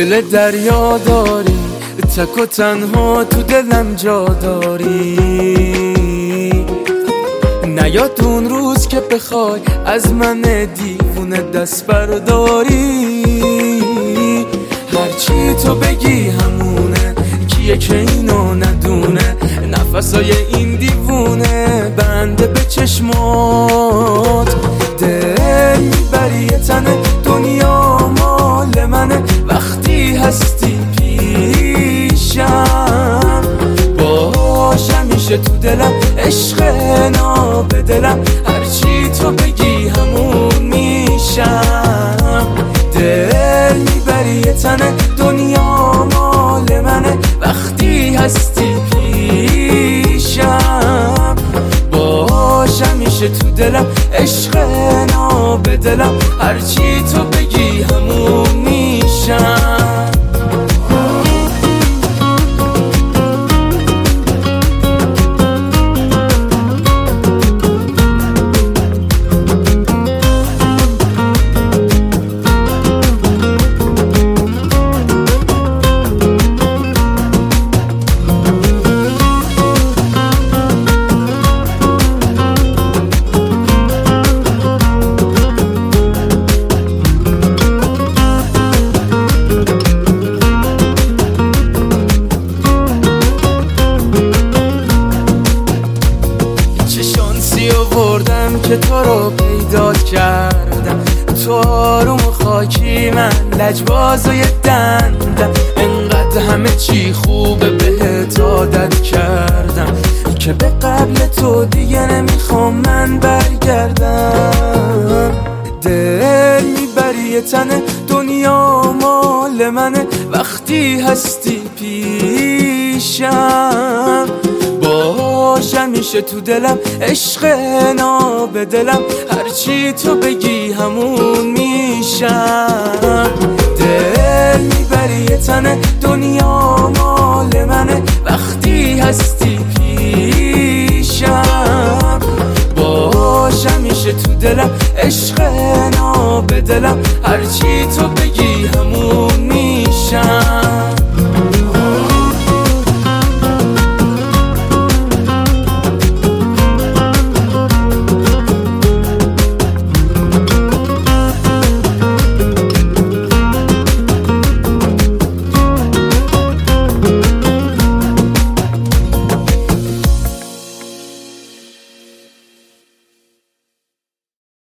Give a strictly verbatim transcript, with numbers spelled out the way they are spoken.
دل دریا داری، تک و تنها تو دلم جا داری. نیاد اون روز که بخوای از من دیوونه دست برداری. هرچی تو بگی همونه، کیه که اینو ندونه؟ نفسای این دیوونه بنده به چشمات. دل میبری یه تنه، دنیا مال منه، وقتی هستی پیشم باش همیشه تو دلم. عشق ناب دلم، هرچی تو بگی همون میشم. دل میبری یه تنه، دنیا مال منه، وقتی هستی پیشم باش همیشه تو دلم. عشق ناب دلم، هرچی تو بگی همون میشم. آوردم که تو رو پیدا کردم، تو آروم و خاکی، من لجبازای دندم. انقدر همه چی خوبه بهت عادت کردم که به قبل تو دیگه نمیخوام من برگردم. دل میبری یه تنه، دنیا مال منه، وقتی هستی پیشم باش همیشه تو دلم. عشق ناب دلم، هرچی تو بگی همون میشم. دل میبری یه تنه، دنیا مال منه، وقتی هستی پیشم باش همیشه تو دلم. عشق ناب دلم، هرچی تو بگی